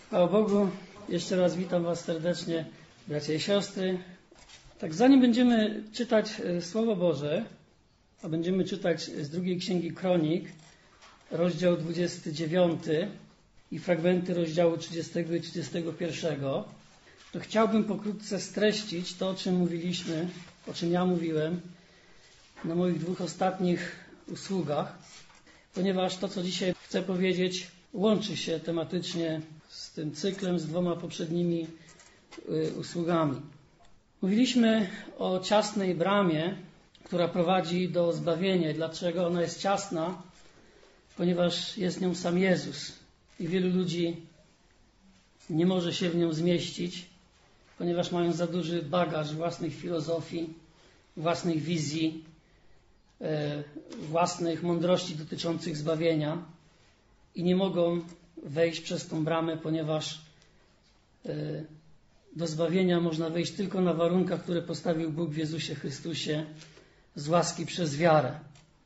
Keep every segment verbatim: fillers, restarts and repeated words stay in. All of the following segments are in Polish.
Chwała Bogu. Jeszcze raz witam Was serdecznie, bracia i siostry. Tak, zanim będziemy czytać Słowo Boże, a będziemy czytać z drugiej Księgi Kronik, rozdział dwudziesty dziewiąty i fragmenty rozdziału trzydziestego i trzydziestego pierwszego, to chciałbym pokrótce streścić to, o czym mówiliśmy, o czym ja mówiłem na moich dwóch ostatnich usługach, ponieważ to, co dzisiaj chcę powiedzieć, łączy się tematycznie z tym cyklem, z dwoma poprzednimi usługami. Mówiliśmy o ciasnej bramie, która prowadzi do zbawienia. Dlaczego ona jest ciasna? Ponieważ jest nią sam Jezus i wielu ludzi nie może się w nią zmieścić, ponieważ mają za duży bagaż własnych filozofii, własnych wizji, e, własnych mądrości dotyczących zbawienia i nie mogą wejść przez tą bramę, ponieważ e, do zbawienia można wejść tylko na warunkach, które postawił Bóg w Jezusie Chrystusie z łaski przez wiarę.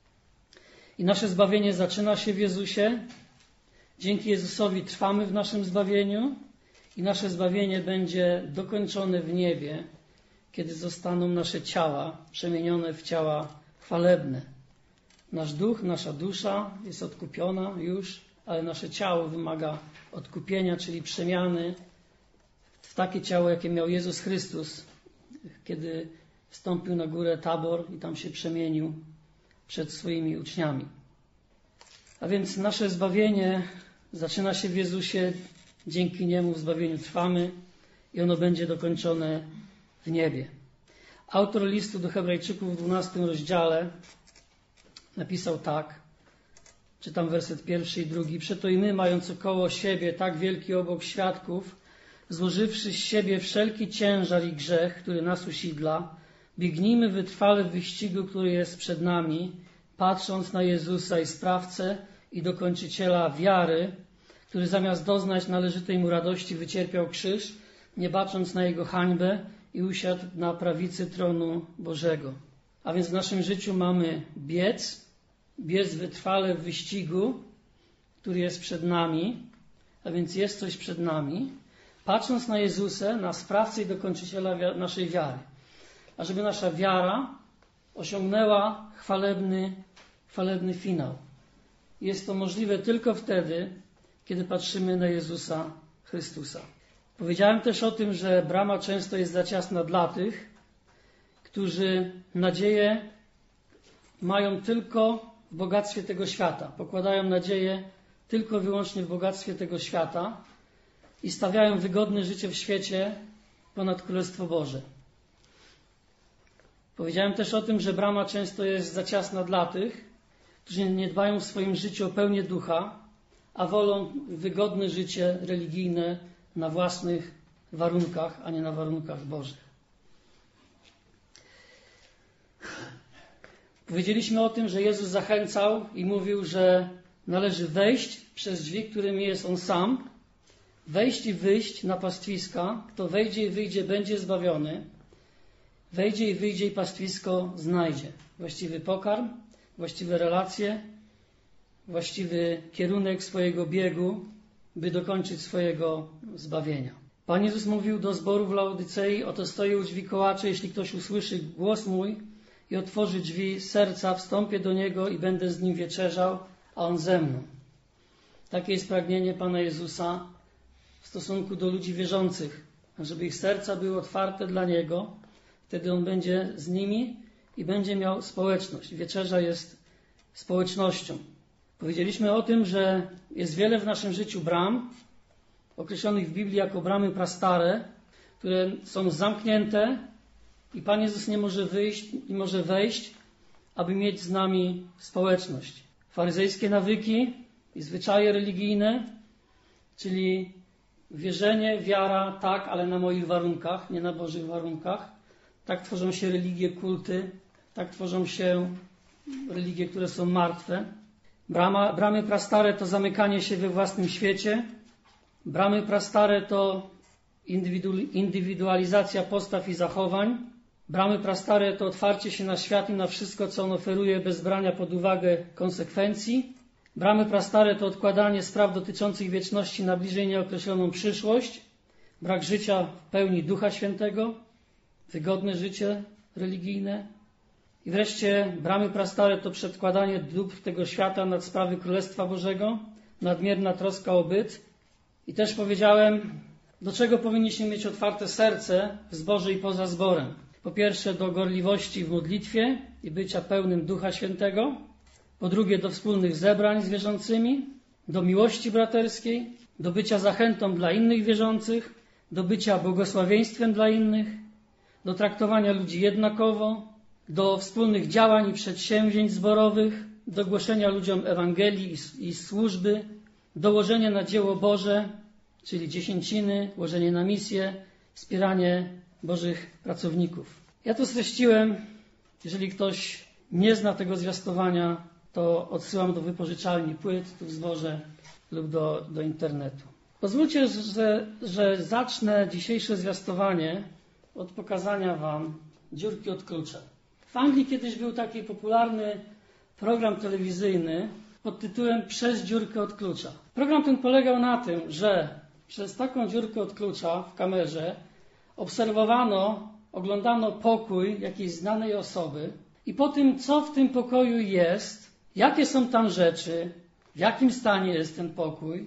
I nasze zbawienie zaczyna się w Jezusie. Dzięki Jezusowi trwamy w naszym zbawieniu i nasze zbawienie będzie dokończone w niebie, kiedy zostaną nasze ciała przemienione w ciała chwalebne. Nasz duch, nasza dusza jest odkupiona już, ale nasze ciało wymaga odkupienia, czyli przemiany w takie ciało, jakie miał Jezus Chrystus, kiedy wstąpił na górę Tabor i tam się przemienił przed swoimi uczniami. A więc nasze zbawienie zaczyna się w Jezusie, dzięki Niemu w zbawieniu trwamy i ono będzie dokończone w niebie. Autor listu do Hebrajczyków w dwunastym rozdziale napisał tak, czytam werset pierwszy i drugi. Przeto i my, mając około siebie tak wielki obłok świadków, złożywszy z siebie wszelki ciężar i grzech, który nas usidla, biegnijmy wytrwale w wyścigu, który jest przed nami, patrząc na Jezusa i Sprawcę i Dokończyciela wiary, który zamiast doznać należytej mu radości wycierpiał krzyż, nie bacząc na jego hańbę i usiadł na prawicy tronu Bożego. A więc w naszym życiu mamy biec, biec wytrwale w wyścigu, który jest przed nami, a więc jest coś przed nami, patrząc na Jezusa, na Sprawcę i Dokończyciela naszej wiary. A żeby nasza wiara osiągnęła chwalebny, chwalebny finał. Jest to możliwe tylko wtedy, kiedy patrzymy na Jezusa Chrystusa. Powiedziałem też o tym, że brama często jest za ciasna dla tych, którzy nadzieję mają tylko w bogactwie tego świata. Pokładają nadzieję tylko wyłącznie w bogactwie tego świata i stawiają wygodne życie w świecie ponad Królestwo Boże. Powiedziałem też o tym, że brama często jest za ciasna dla tych, którzy nie dbają w swoim życiu o pełnię ducha, a wolą wygodne życie religijne na własnych warunkach, a nie na warunkach Bożych. Powiedzieliśmy o tym, że Jezus zachęcał i mówił, że należy wejść przez drzwi, którymi jest On sam, wejść i wyjść na pastwiska. Kto wejdzie i wyjdzie, będzie zbawiony. Wejdzie i wyjdzie i pastwisko znajdzie. Właściwy pokarm, właściwe relacje, właściwy kierunek swojego biegu, by dokończyć swojego zbawienia. Pan Jezus mówił do zboru w Laodycei: oto stoję u drzwi kołaczę, jeśli ktoś usłyszy głos mój i otworzy drzwi serca, wstąpię do niego i będę z nim wieczerzał, a on ze mną. Takie jest pragnienie Pana Jezusa w stosunku do ludzi wierzących, żeby ich serca były otwarte dla Niego. Wtedy On będzie z nimi i będzie miał społeczność. Wieczerza jest społecznością. Powiedzieliśmy o tym, że jest wiele w naszym życiu bram, określonych w Biblii jako bramy prastare, które są zamknięte i Pan Jezus nie może wyjść, nie może wejść, aby mieć z nami społeczność. Faryzejskie nawyki i zwyczaje religijne, czyli wierzenie, wiara, tak, ale na moich warunkach, nie na Bożych warunkach. Tak tworzą się religie, kulty, tak tworzą się religie, które są martwe. Brama, bramy prastare to zamykanie się we własnym świecie. Bramy prastare to indywidu, indywidualizacja postaw i zachowań. Bramy prastare to otwarcie się na świat i na wszystko, co on oferuje, bez brania pod uwagę konsekwencji. Bramy prastare to odkładanie spraw dotyczących wieczności na bliżej nieokreśloną przyszłość, brak życia w pełni Ducha Świętego, wygodne życie religijne. I wreszcie bramy prastare to przedkładanie dóbr tego świata nad sprawy Królestwa Bożego, nadmierna troska o byt. I też powiedziałem, do czego powinniśmy mieć otwarte serce w zborze i poza zborem. Po pierwsze do gorliwości w modlitwie i bycia pełnym Ducha Świętego. Po drugie do wspólnych zebrań z wierzącymi, do miłości braterskiej, do bycia zachętą dla innych wierzących, do bycia błogosławieństwem dla innych, do traktowania ludzi jednakowo, do wspólnych działań i przedsięwzięć zborowych, do głoszenia ludziom Ewangelii i, i służby, dołożenia na dzieło Boże, czyli dziesięciny, łożenie na misję, wspieranie Bożych pracowników. Ja to streściłem. Jeżeli ktoś nie zna tego zwiastowania, to odsyłam do wypożyczalni płyt tu w zborze lub do, do internetu. Pozwólcie, że, że zacznę dzisiejsze zwiastowanie od pokazania wam dziurki od klucza. W Anglii kiedyś był taki popularny program telewizyjny pod tytułem Przez dziurkę od klucza. Program ten polegał na tym, że przez taką dziurkę od klucza w kamerze obserwowano, oglądano pokój jakiejś znanej osoby i po tym, co w tym pokoju jest, jakie są tam rzeczy, w jakim stanie jest ten pokój,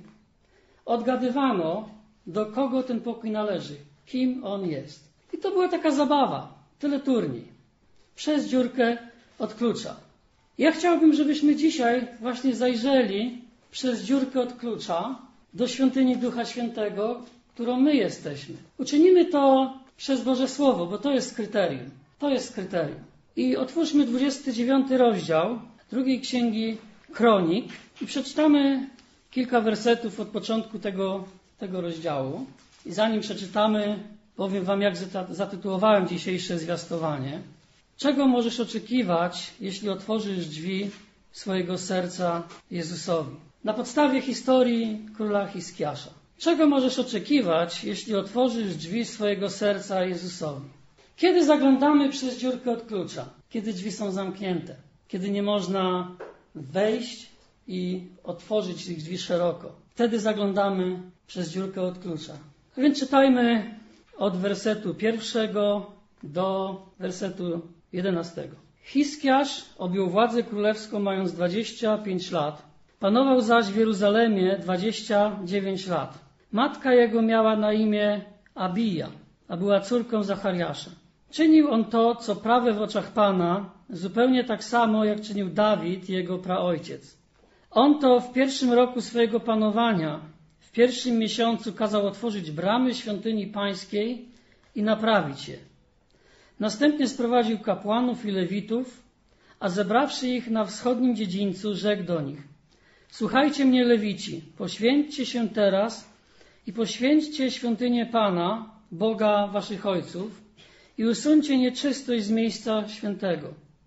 odgadywano, do kogo ten pokój należy, kim on jest. I to była taka zabawa, tyle turniej. Przez dziurkę od klucza. Ja chciałbym, żebyśmy dzisiaj właśnie zajrzeli przez dziurkę od klucza do świątyni Ducha Świętego, którą my jesteśmy. Uczynimy to przez Boże Słowo, bo to jest kryterium. To jest kryterium. I otwórzmy dwudziesty dziewiąty rozdział drugiej księgi Kronik i przeczytamy kilka wersetów od początku tego, tego rozdziału. I zanim przeczytamy, powiem wam, jak zatytułowałem dzisiejsze zwiastowanie. Czego możesz oczekiwać, jeśli otworzysz drzwi swojego serca Jezusowi? Na podstawie historii króla Hiskiasza. Czego możesz oczekiwać, jeśli otworzysz drzwi swojego serca Jezusowi? Kiedy zaglądamy przez dziurkę od klucza? Kiedy drzwi są zamknięte. Kiedy nie można wejść i otworzyć tych drzwi szeroko. Wtedy zaglądamy przez dziurkę od klucza. A więc czytajmy od wersetu pierwszego do wersetu jedenastego. Hiskiasz objął władzę królewską mając dwadzieścia pięć lat. Panował zaś w Jeruzalemie dwadzieścia dziewięć lat. Matka jego miała na imię Abija, a była córką Zachariasza. Czynił on to, co prawe w oczach Pana, zupełnie tak samo, jak czynił Dawid, jego praojciec. On to w pierwszym roku swojego panowania, w pierwszym miesiącu kazał otworzyć bramy świątyni pańskiej i naprawić je. Następnie sprowadził kapłanów i lewitów, a zebrawszy ich na wschodnim dziedzińcu, rzekł do nich: Słuchajcie mnie, lewici, poświęćcie się teraz i poświęćcie świątynię Pana, Boga waszych ojców, i usuńcie nieczystość z miejsca świętego.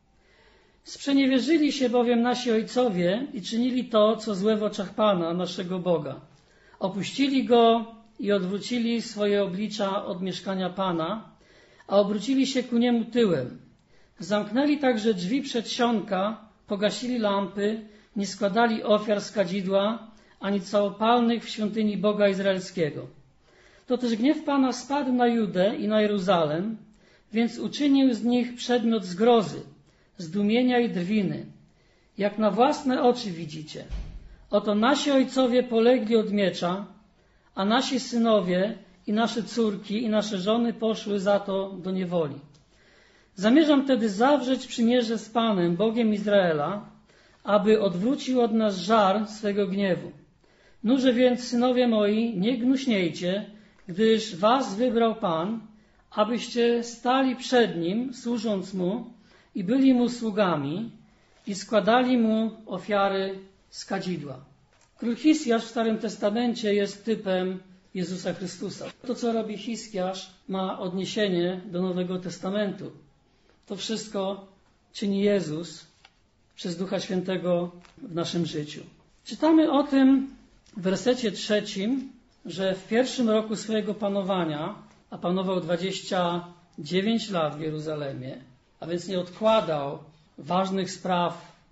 Sprzeniewierzyli się bowiem nasi ojcowie i czynili to, co złe w oczach Pana, naszego Boga. Opuścili Go i odwrócili swoje oblicza od mieszkania Pana, a obrócili się ku Niemu tyłem. Zamknęli także drzwi przedsionka, pogasili lampy, nie składali ofiar z kadzidła, ani całopalnych w świątyni Boga Izraelskiego. To też gniew Pana spadł na Judę i na Jeruzalem, więc uczynił z nich przedmiot zgrozy, zdumienia i drwiny. Jak na własne oczy widzicie. Oto nasi ojcowie polegli od miecza, a nasi synowie i nasze córki i nasze żony poszły za to do niewoli. Zamierzam tedy zawrzeć przymierze z Panem, Bogiem Izraela, aby odwrócił od nas żar swego gniewu. Nuże więc, synowie moi, nie gnuśniejcie, gdyż was wybrał Pan, abyście stali przed Nim, służąc Mu i byli Mu sługami i składali Mu ofiary z kadzidła. Król Hiskiasz w Starym Testamencie jest typem Jezusa Chrystusa. To, co robi Hiskiasz, ma odniesienie do Nowego Testamentu. To wszystko czyni Jezus przez Ducha Świętego w naszym życiu. Czytamy o tym w wersecie trzecim, że w pierwszym roku swojego panowania, a panował dwadzieścia dziewięć lat w Jeruzalemie, a więc nie odkładał ważnych spraw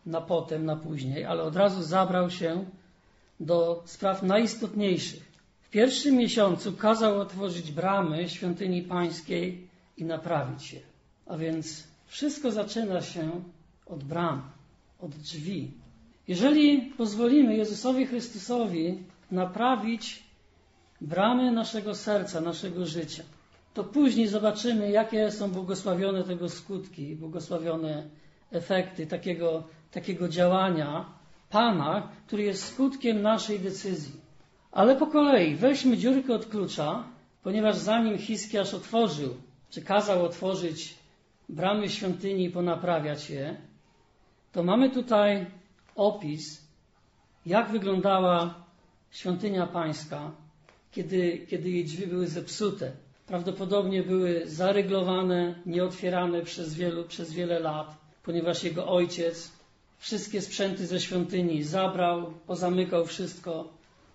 na potem, na później, ale od razu zabrał się do spraw najistotniejszych. W pierwszym miesiącu kazał otworzyć bramy świątyni pańskiej i naprawić je. A więc wszystko zaczyna się od bram, od drzwi. Jeżeli pozwolimy Jezusowi Chrystusowi naprawić bramy naszego serca, naszego życia, to później zobaczymy, jakie są błogosławione tego skutki, błogosławione efekty takiego, takiego działania Pana, który jest skutkiem naszej decyzji. Ale po kolei weźmy dziurkę od klucza, ponieważ zanim Hiskiasz otworzył, czy kazał otworzyć bramy świątyni i ponaprawiać je, to mamy tutaj opis, jak wyglądała świątynia pańska, kiedy, kiedy jej drzwi były zepsute. Prawdopodobnie były zaryglowane, nieotwierane przez, wielu, przez wiele lat, ponieważ jego ojciec wszystkie sprzęty ze świątyni zabrał, pozamykał wszystko.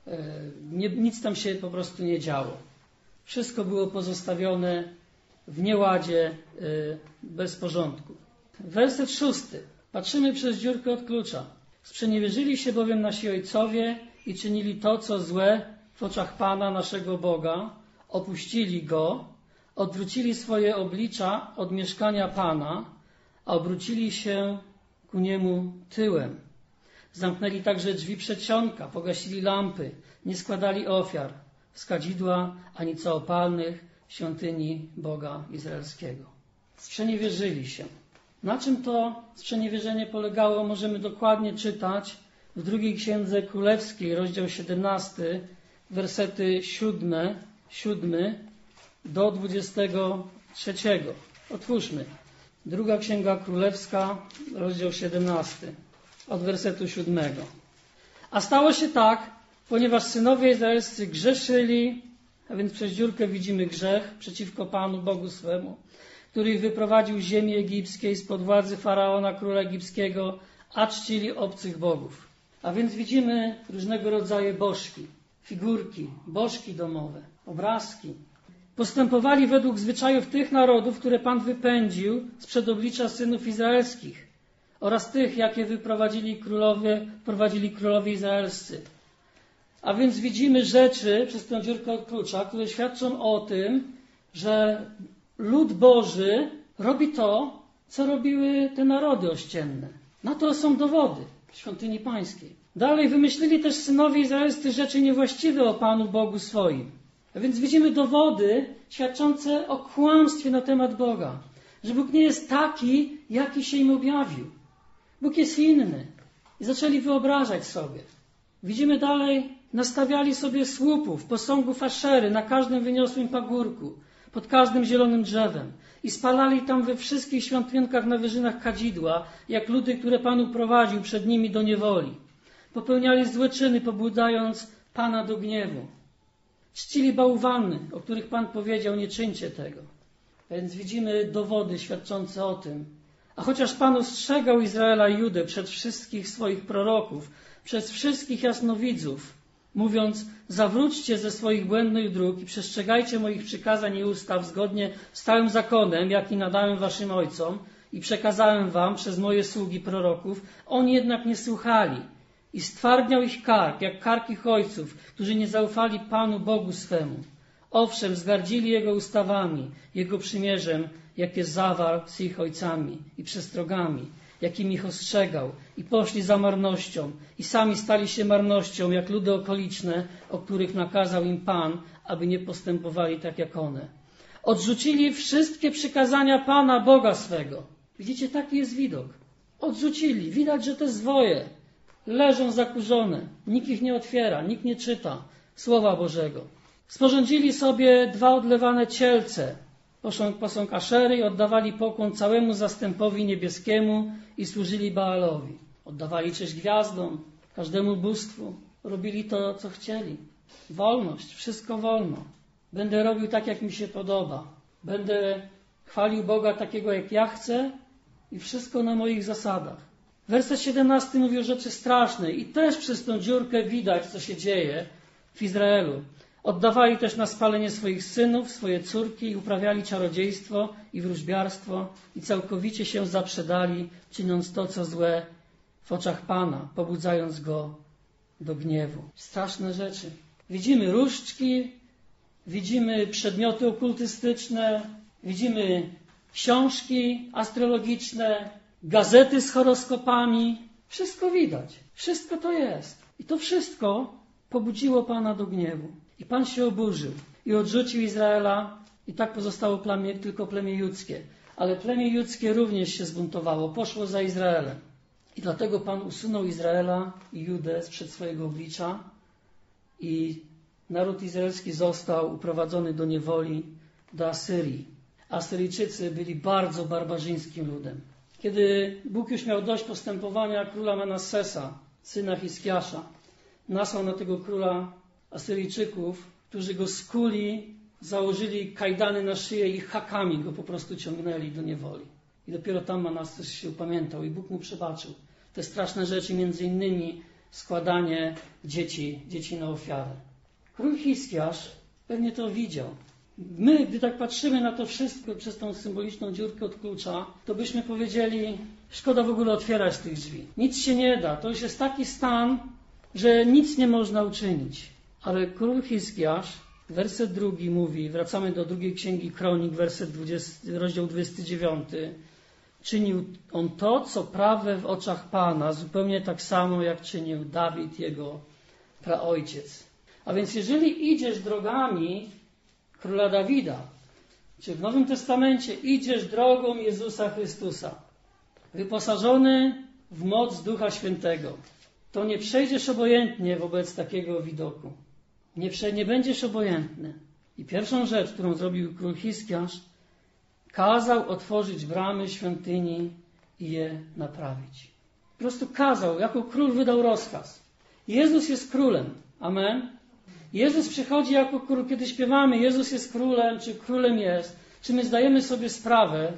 Nie, nic tam się po prostu nie działo. Wszystko było pozostawione w nieładzie, bez porządku. Werset szósty. Patrzymy przez dziurkę od klucza. Sprzeniewierzyli się bowiem nasi ojcowie i czynili to, co złe w oczach Pana, naszego Boga, opuścili Go, odwrócili swoje oblicza od mieszkania Pana, a obrócili się ku Niemu tyłem. Zamknęli także drzwi przedsionka, pogasili lampy, nie składali ofiar z kadzidła ani całopalnych świątyni Boga Izraelskiego. Sprzeniewierzyli się. Na czym to sprzeniewierzenie polegało, możemy dokładnie czytać w drugiej Księdze Królewskiej, rozdział siedemnasty, wersety siódmy, siódmy do dwudziestego trzeciego. Otwórzmy. Druga Księga Królewska, rozdział siedemnasty, od wersetu siódmego. A stało się tak, ponieważ synowie izraelscy grzeszyli, a więc przez dziurkę widzimy grzech przeciwko Panu Bogu swemu, który ich wyprowadził z ziemi egipskiej spod władzy Faraona, króla egipskiego, a czcili obcych bogów. A więc widzimy różnego rodzaju bożki, figurki, bożki domowe, obrazki. Postępowali według zwyczajów tych narodów, które Pan wypędził sprzed oblicza synów izraelskich oraz tych, jakie wyprowadzili królowie, prowadzili królowie izraelscy. A więc widzimy rzeczy przez tę dziurkę od klucza, które świadczą o tym, że lud Boży robi to, co robiły te narody ościenne. Na to są dowody w świątyni pańskiej. Dalej wymyślili też synowie izraelscy rzeczy niewłaściwe o Panu Bogu swoim. A więc widzimy dowody świadczące o kłamstwie na temat Boga. Że Bóg nie jest taki, jaki się im objawił. Bóg jest inny. I zaczęli wyobrażać sobie. Widzimy dalej, nastawiali sobie słupów, posągów Aszery na każdym wyniosłym pagórku, pod każdym zielonym drzewem i spalali tam we wszystkich świątynkach na wyżynach kadzidła, jak ludy, które Pan uprowadził przed nimi do niewoli. Popełniali złe czyny, pobudzając Pana do gniewu. Czcili bałwany, o których Pan powiedział, nie czyńcie tego. A więc widzimy dowody świadczące o tym. A chociaż Pan ostrzegał Izraela i Judę przed wszystkich swoich proroków, przez wszystkich jasnowidzów, mówiąc, zawróćcie ze swoich błędnych dróg i przestrzegajcie moich przykazań i ustaw zgodnie z całym zakonem, jaki nadałem waszym ojcom i przekazałem wam przez moje sługi proroków, oni jednak nie słuchali i stwardniał ich kark, jak kark ich ojców, którzy nie zaufali Panu Bogu swemu. Owszem, zgardzili Jego ustawami, Jego przymierzem, jakie zawarł z ich ojcami i przestrogami, jakim ich ostrzegał, i poszli za marnością i sami stali się marnością, jak ludy okoliczne, o których nakazał im Pan, aby nie postępowali tak jak one. Odrzucili wszystkie przykazania Pana Boga swego. Widzicie, taki jest widok. Odrzucili. Widać, że te zwoje leżą zakurzone. Nikt ich nie otwiera, nikt nie czyta Słowa Bożego. Sporządzili sobie dwa odlewane cielce, posąg, posąg Aszery, i oddawali pokłon całemu zastępowi niebieskiemu i służyli Baalowi. Oddawali cześć gwiazdom, każdemu bóstwu. Robili to, co chcieli. Wolność, wszystko wolno. Będę robił tak, jak mi się podoba. Będę chwalił Boga takiego, jak ja chcę i wszystko na moich zasadach. Werset siedemnasty mówi o rzeczy strasznej i też przez tą dziurkę widać, co się dzieje w Izraelu. Oddawali też na spalenie swoich synów, swoje córki i uprawiali czarodziejstwo i wróżbiarstwo i całkowicie się zaprzedali, czyniąc to, co złe w oczach Pana, pobudzając Go do gniewu. Straszne rzeczy. Widzimy różdżki, widzimy przedmioty okultystyczne, widzimy książki astrologiczne, gazety z horoskopami. Wszystko widać. Wszystko to jest. I to wszystko pobudziło Pana do gniewu. I Pan się oburzył i odrzucił Izraela i tak pozostało plemię, tylko plemię judzkie. Ale plemię judzkie również się zbuntowało, poszło za Izraelem. I dlatego Pan usunął Izraela i Judę sprzed swojego oblicza i naród izraelski został uprowadzony do niewoli, do Asyrii. Asyryjczycy byli bardzo barbarzyńskim ludem. Kiedy Bóg już miał dość postępowania króla Manassesa, syna Hiskiasza, nasłał na tego króla Asyryjczyków, którzy go skuli, założyli kajdany na szyję i hakami go po prostu ciągnęli do niewoli. I dopiero tam Manasses się upamiętał i Bóg mu przebaczył te straszne rzeczy, między innymi składanie dzieci, dzieci na ofiarę. Król Hiskiasz pewnie to widział. My, gdy tak patrzymy na to wszystko przez tą symboliczną dziurkę od klucza, to byśmy powiedzieli, szkoda w ogóle otwierać tych drzwi. Nic się nie da. To już jest taki stan, że nic nie można uczynić. Ale król Hiskiasz, werset drugi mówi, wracamy do drugiej księgi Kronik, werset dwudziesty, rozdział dwudziesty dziewiąty. Czynił on to, co prawe w oczach Pana, zupełnie tak samo, jak czynił Dawid, jego praojciec. A więc jeżeli idziesz drogami króla Dawida, czy w Nowym Testamencie idziesz drogą Jezusa Chrystusa, wyposażony w moc Ducha Świętego, to nie przejdziesz obojętnie wobec takiego widoku. Nie, prze, nie będziesz obojętny. I pierwszą rzecz, którą zrobił król Hiskiasz, kazał otworzyć bramy świątyni i je naprawić. Po prostu kazał, jako król wydał rozkaz. Jezus jest królem. Amen. Jezus przychodzi jako król. Kiedy śpiewamy Jezus jest królem, czy królem jest, czy my zdajemy sobie sprawę,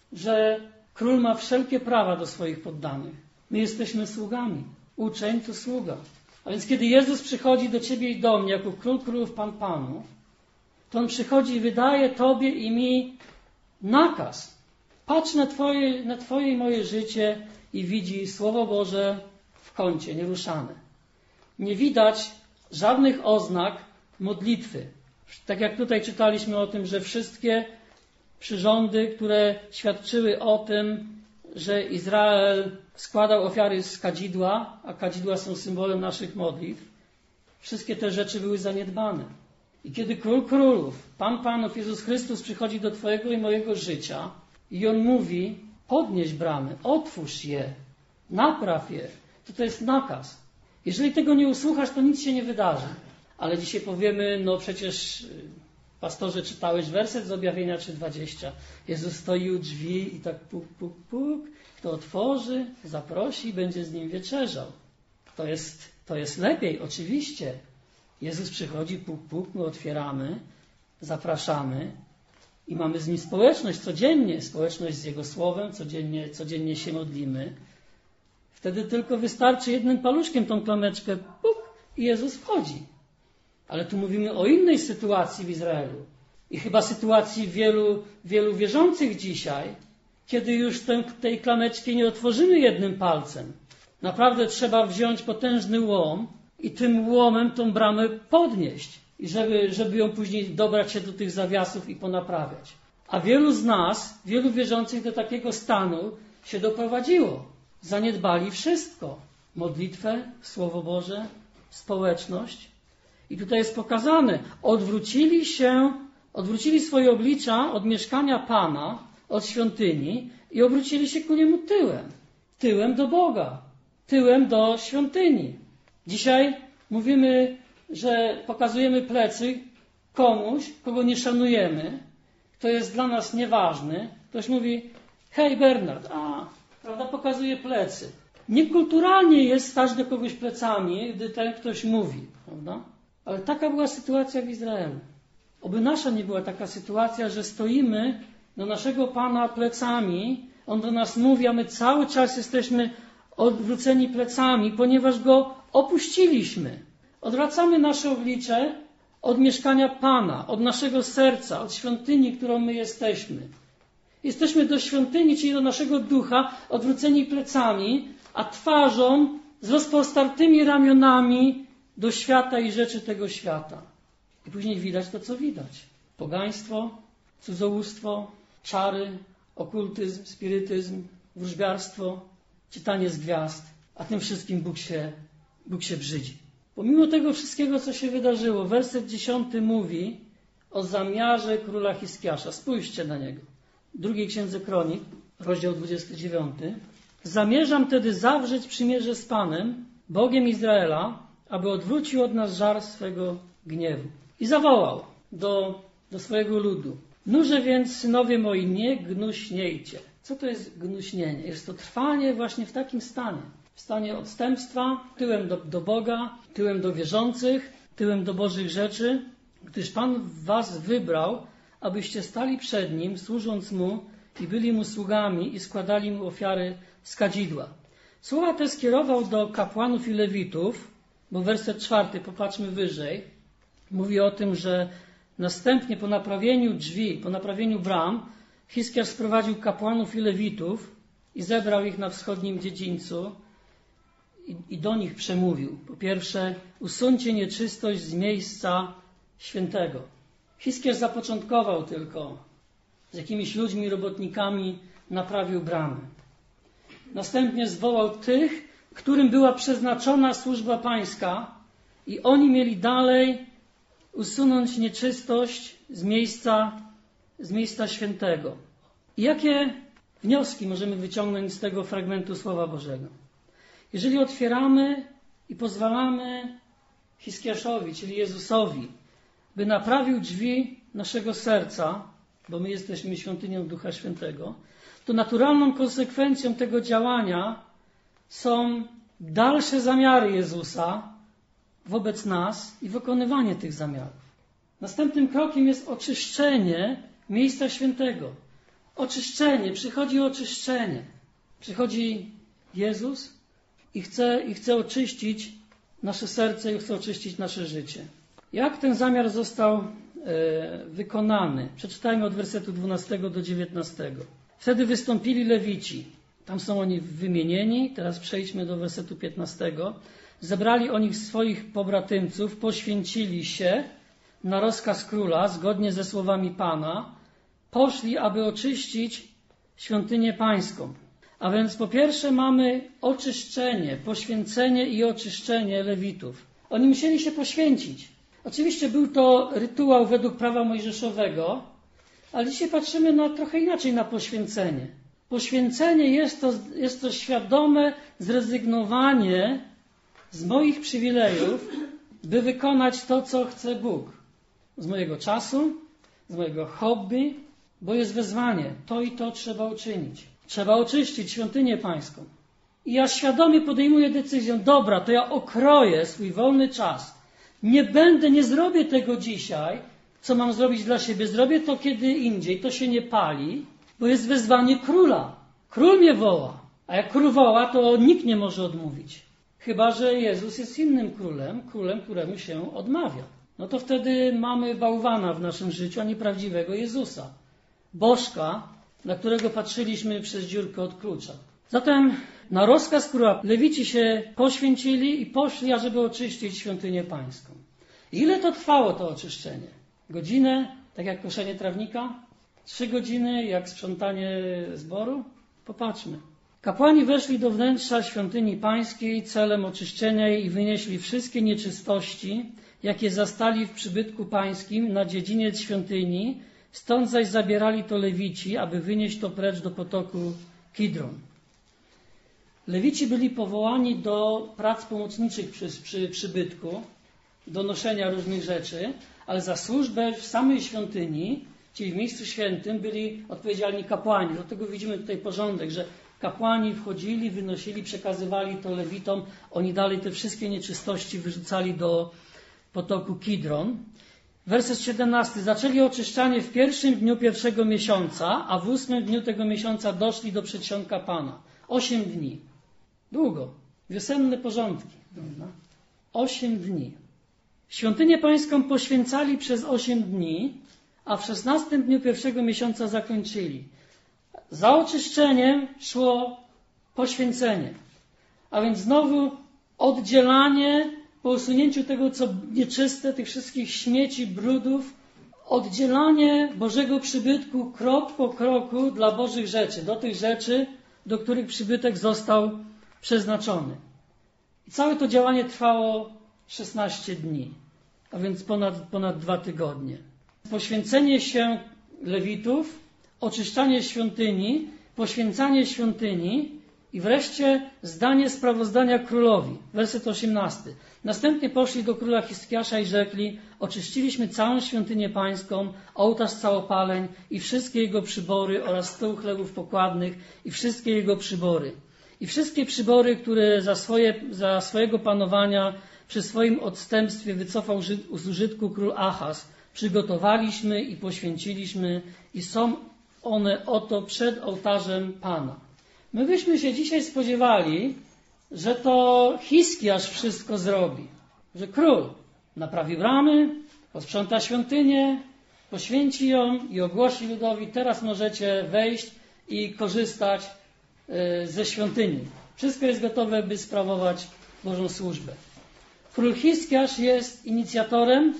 że król ma wszelkie prawa do swoich poddanych. My jesteśmy sługami. Uczeń to sługa. A więc kiedy Jezus przychodzi do ciebie i do mnie jako król królów, Pan Panów, to On przychodzi i wydaje tobie i mi nakaz. Patrz na twoje, na twoje i moje życie i widzi Słowo Boże w kącie, nieruszane. Nie widać żadnych oznak modlitwy. Tak jak tutaj czytaliśmy o tym, że wszystkie przyrządy, które świadczyły o tym, że Izrael składał ofiary z kadzidła, a kadzidła są symbolem naszych modlitw, wszystkie te rzeczy były zaniedbane. I kiedy Król Królów, Pan Panów, Jezus Chrystus przychodzi do twojego i mojego życia i On mówi, podnieś bramy, otwórz je, napraw je, to to jest nakaz. Jeżeli tego nie usłuchasz, to nic się nie wydarzy. Ale dzisiaj powiemy, no przecież pastorze, czytałeś werset z Objawienia trzy dwadzieścia. Jezus stoi u drzwi i tak puk, puk, puk. Kto otworzy, zaprosi i będzie z nim wieczerzał. To jest, to jest lepiej, oczywiście. Jezus przychodzi, puk, puk, my otwieramy, zapraszamy i mamy z nim społeczność codziennie, społeczność z Jego Słowem, codziennie, codziennie się modlimy. Wtedy tylko wystarczy jednym paluszkiem tą klameczkę, puk, i Jezus wchodzi. Ale tu mówimy o innej sytuacji w Izraelu. I chyba sytuacji wielu, wielu wierzących dzisiaj, kiedy już tę, tej klameczki nie otworzymy jednym palcem. Naprawdę trzeba wziąć potężny łom i tym łomem tą bramę podnieść. I żeby, żeby ją później dobrać się do tych zawiasów i ponaprawiać. A wielu z nas, wielu wierzących do takiego stanu się doprowadziło. Zaniedbali wszystko. Modlitwę, Słowo Boże, społeczność. I tutaj jest pokazane, odwrócili się, odwrócili swoje oblicza od mieszkania Pana, od świątyni i obrócili się ku Niemu tyłem. Tyłem do Boga. Tyłem do świątyni. Dzisiaj mówimy, że pokazujemy plecy komuś, kogo nie szanujemy, kto jest dla nas nieważny. Ktoś mówi, hej Bernard, a, prawda, pokazuje plecy. Niekulturalnie jest stać do kogoś plecami, gdy ten ktoś mówi, prawda? Ale taka była sytuacja w Izraelu. Oby nasza nie była taka sytuacja, że stoimy do naszego Pana plecami, On do nas mówi, a my cały czas jesteśmy odwróceni plecami, ponieważ Go opuściliśmy. Odwracamy nasze oblicze od mieszkania Pana, od naszego serca, od świątyni, którą my jesteśmy. Jesteśmy do świątyni, czyli do naszego ducha, odwróceni plecami, a twarzą z rozpostartymi ramionami do świata i rzeczy tego świata. I później widać to, co widać. Pogaństwo, cudzołóstwo, czary, okultyzm, spirytyzm, wróżbiarstwo, czytanie z gwiazd, a tym wszystkim Bóg się, Bóg się brzydzi. Pomimo tego wszystkiego, co się wydarzyło, werset dziesiąty mówi o zamiarze króla Hiskiasza. Spójrzcie na niego. W drugiej księdze Kronik, rozdział dwudziesty dziewiąty. Zamierzam tedy zawrzeć przymierze z Panem, Bogiem Izraela, aby odwrócił od nas żar swego gniewu. I zawołał do, do swojego ludu. Nurze więc, synowie moi, nie gnuśniejcie. Co to jest gnuśnienie? Jest to trwanie właśnie w takim stanie. W stanie odstępstwa, tyłem do, do Boga, tyłem do wierzących, tyłem do Bożych rzeczy, gdyż Pan was wybrał, abyście stali przed Nim, służąc Mu i byli Mu sługami i składali Mu ofiary z kadzidła. Słowa te skierował do kapłanów i lewitów, bo werset czwarty, popatrzmy wyżej, mówi o tym, że następnie po naprawieniu drzwi, po naprawieniu bram, Hiskiarz sprowadził kapłanów i lewitów i zebrał ich na wschodnim dziedzińcu i, i do nich przemówił. Po pierwsze, usuńcie nieczystość z miejsca świętego. Hiskiarz zapoczątkował tylko, z jakimiś ludźmi, robotnikami naprawił bramy. Następnie zwołał tych, którym była przeznaczona służba pańska i oni mieli dalej usunąć nieczystość z miejsca, z miejsca świętego. I jakie wnioski możemy wyciągnąć z tego fragmentu Słowa Bożego? Jeżeli otwieramy i pozwalamy Hiskiaszowi, czyli Jezusowi, by naprawił drzwi naszego serca, bo my jesteśmy świątynią Ducha Świętego, to naturalną konsekwencją tego działania są dalsze zamiary Jezusa wobec nas i wykonywanie tych zamiarów. Następnym krokiem jest oczyszczenie miejsca świętego. Oczyszczenie, przychodzi oczyszczenie. Przychodzi Jezus i chce, i chce oczyścić nasze serce i chce oczyścić nasze życie. Jak ten zamiar został e, wykonany? Przeczytajmy od wersetu dwunastego do dziewiętnastego. Wtedy wystąpili Lewici. Tam są oni wymienieni. Teraz przejdźmy do wersetu piętnastego. Zebrali oni swoich pobratymców, poświęcili się na rozkaz króla, zgodnie ze słowami Pana, poszli, aby oczyścić świątynię pańską. A więc po pierwsze mamy oczyszczenie, poświęcenie i oczyszczenie Lewitów. Oni musieli się poświęcić. Oczywiście był to rytuał według prawa mojżeszowego, ale dzisiaj patrzymy na trochę inaczej na poświęcenie. Poświęcenie jest to, jest to świadome zrezygnowanie z moich przywilejów, by wykonać to, co chce Bóg. Z mojego czasu, z mojego hobby, bo jest wezwanie. To i to trzeba uczynić. Trzeba oczyścić świątynię pańską. I ja świadomie podejmuję decyzję, dobra, to ja okroję swój wolny czas. Nie będę, nie zrobię tego dzisiaj, co mam zrobić dla siebie. Zrobię to kiedy indziej, to się nie pali, bo jest wezwanie króla. Król mnie woła, a jak król woła, to nikt nie może odmówić. Chyba że Jezus jest innym królem, królem, któremu się odmawia. No to wtedy mamy bałwana w naszym życiu, a nie prawdziwego Jezusa. Bożka, na którego patrzyliśmy przez dziurkę od klucza. Zatem na rozkaz króla Lewici się poświęcili i poszli, ażeby oczyścić świątynię pańską. Ile to trwało to oczyszczenie? Godzinę, tak jak koszenie trawnika? Trzy godziny, jak sprzątanie zboru? Popatrzmy. Kapłani weszli do wnętrza świątyni pańskiej celem oczyszczenia jej i wynieśli wszystkie nieczystości, jakie zastali w przybytku pańskim na dziedziniec świątyni, stąd zaś zabierali to Lewici, aby wynieść to precz do potoku Kidron. Lewici byli powołani do prac pomocniczych przy, przy przybytku, do noszenia różnych rzeczy, ale za służbę w samej świątyni, czyli w miejscu świętym, byli odpowiedzialni kapłani. Dlatego widzimy tutaj porządek, że kapłani wchodzili, wynosili, przekazywali to Lewitom. Oni dalej te wszystkie nieczystości wyrzucali do potoku Kidron. Werset siedemnasty. Zaczęli oczyszczanie w pierwszym dniu pierwszego miesiąca, a w ósmym dniu tego miesiąca doszli do przedsionka Pana. Osiem dni. Długo. Wiosenne porządki. Osiem dni. Świątynię pańską poświęcali przez osiem dni, a w szesnastym dniu pierwszego miesiąca zakończyli. Za oczyszczeniem szło poświęcenie. A więc znowu oddzielanie, po usunięciu tego, co nieczyste, tych wszystkich śmieci, brudów, oddzielanie Bożego przybytku krok po kroku dla Bożych rzeczy, do tych rzeczy, do których przybytek został przeznaczony. I całe to działanie trwało szesnaście dni, a więc ponad, ponad dwa tygodnie. Poświęcenie się Lewitów, oczyszczanie świątyni, poświęcanie świątyni i wreszcie zdanie sprawozdania królowi. Werset osiemnasty. Następnie poszli do króla Hiskiasza i rzekli: oczyściliśmy całą świątynię pańską, ołtarz całopaleń i wszystkie jego przybory oraz stół chlebów pokładnych i wszystkie jego przybory. I wszystkie przybory, które za, swoje, za swojego panowania przy swoim odstępstwie wycofał z użytku król Achaz, przygotowaliśmy i poświęciliśmy i są one oto przed ołtarzem Pana. My byśmy się dzisiaj spodziewali, że to Hiskiasz wszystko zrobi. Że król naprawi bramy, posprząta świątynię, poświęci ją i ogłosi ludowi: teraz możecie wejść i korzystać ze świątyni. Wszystko jest gotowe, by sprawować Bożą służbę. Król Hiskiasz jest inicjatorem.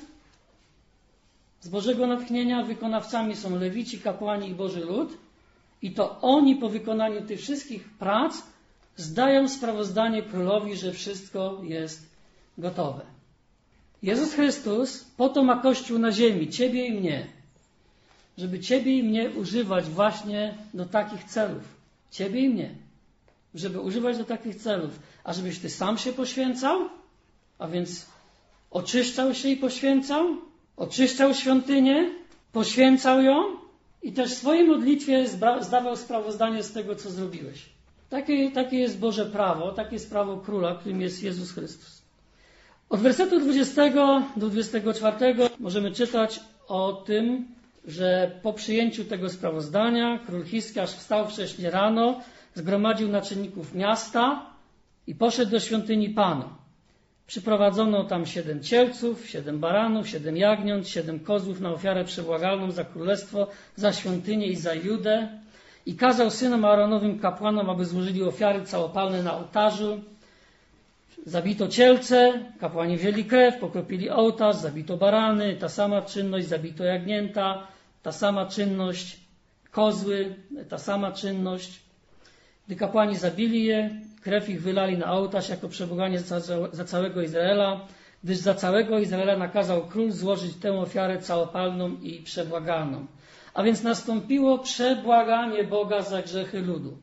Z Bożego natchnienia wykonawcami są Lewici, kapłani i Boży lud. I to oni po wykonaniu tych wszystkich prac zdają sprawozdanie królowi, że wszystko jest gotowe. Jezus Chrystus po to ma Kościół na ziemi, ciebie i mnie, żeby ciebie i mnie używać właśnie do takich celów. Ciebie i mnie. Żeby używać do takich celów. A żebyś ty sam się poświęcał, a więc oczyszczał się i poświęcał, oczyszczał świątynię, poświęcał ją i też w swojej modlitwie zdawał sprawozdanie z tego, co zrobiłeś. Takie, takie jest Boże prawo, takie jest prawo króla, którym jest Jezus Chrystus. Od wersetu dwudziestego do dwudziestego czwartego możemy czytać o tym, że po przyjęciu tego sprawozdania król Hiskiasz wstał wcześnie rano, zgromadził naczelników miasta i poszedł do świątyni Pana. Przyprowadzono tam siedem cielców, siedem baranów, siedem jagniąt, siedem kozłów na ofiarę przebłagalną za królestwo, za świątynię i za Judę. I kazał synom Aaronowym kapłanom, aby złożyli ofiary całopalne na ołtarzu. Zabito cielce, kapłani wzięli krew, pokropili ołtarz, zabito barany, ta sama czynność, zabito jagnięta, ta sama czynność, kozły, ta sama czynność. Gdy kapłani zabili je, krew ich wylali na ołtarz jako przebłaganie za, za całego Izraela, gdyż za całego Izraela nakazał król złożyć tę ofiarę całopalną i przebłagalną. A więc nastąpiło przebłaganie Boga za grzechy ludu.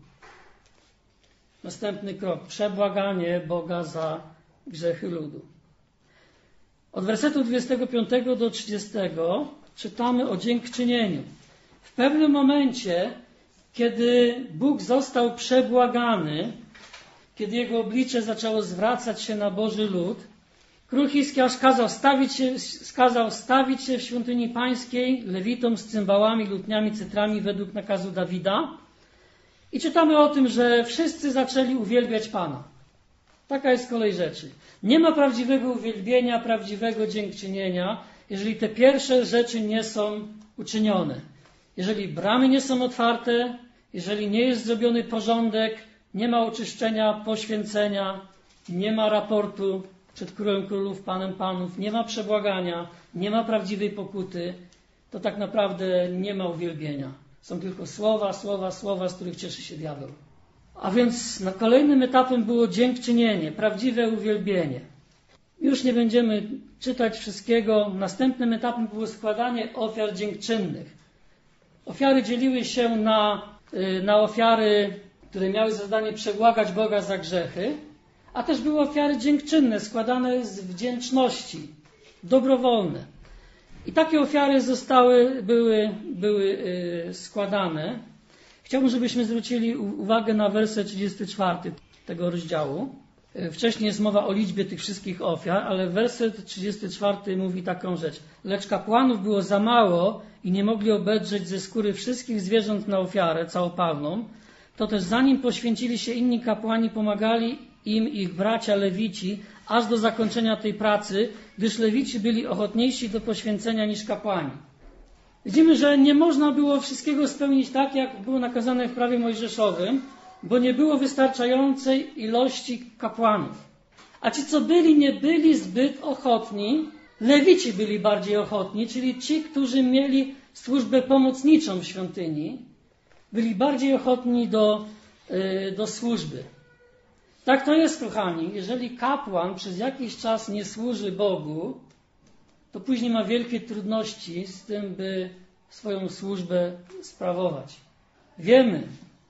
Następny krok. Przebłaganie Boga za grzechy ludu. Od wersetu dwudziestego piątego do trzydziestego czytamy o dziękczynieniu. W pewnym momencie, kiedy Bóg został przebłagany, kiedy jego oblicze zaczęło zwracać się na Boży lud, król Hiskiasz kazał stawić się, kazał stawić się w świątyni pańskiej lewitom z cymbałami, lutniami, cytrami według nakazu Dawida. I czytamy o tym, że wszyscy zaczęli uwielbiać Pana. Taka jest kolej rzeczy. Nie ma prawdziwego uwielbienia, prawdziwego dziękczynienia, jeżeli te pierwsze rzeczy nie są uczynione. Jeżeli bramy nie są otwarte, jeżeli nie jest zrobiony porządek, nie ma oczyszczenia, poświęcenia, nie ma raportu przed Królem Królów, Panem Panów, nie ma przebłagania, nie ma prawdziwej pokuty, to tak naprawdę nie ma uwielbienia. Są tylko słowa, słowa, słowa, z których cieszy się diabeł. A więc na kolejnym etapem było dziękczynienie, prawdziwe uwielbienie. Już nie będziemy czytać wszystkiego. Następnym etapem było składanie ofiar dziękczynnych. Ofiary dzieliły się na, na ofiary, które miały za zadanie przebłagać Boga za grzechy, a też były ofiary dziękczynne, składane z wdzięczności, dobrowolne. I takie ofiary zostały, były, były yy, składane. Chciałbym, żebyśmy zwrócili uwagę na werset trzydziesty czwarty tego rozdziału. Wcześniej jest mowa o liczbie tych wszystkich ofiar, ale werset trzydziesty czwarty mówi taką rzecz. Lecz kapłanów było za mało i nie mogli obedrzeć ze skóry wszystkich zwierząt na ofiarę całopalną. To też zanim poświęcili się inni kapłani, pomagali im ich bracia Lewici, aż do zakończenia tej pracy, gdyż Lewici byli ochotniejsi do poświęcenia niż kapłani. Widzimy, że nie można było wszystkiego spełnić tak, jak było nakazane w prawie mojżeszowym, bo nie było wystarczającej ilości kapłanów. A ci, co byli, nie byli zbyt ochotni. Lewici byli bardziej ochotni, czyli ci, którzy mieli służbę pomocniczą w świątyni, byli bardziej ochotni do, yy, do służby. Tak to jest, kochani. Jeżeli kapłan przez jakiś czas nie służy Bogu, to później ma wielkie trudności z tym, by swoją służbę sprawować. Wiemy,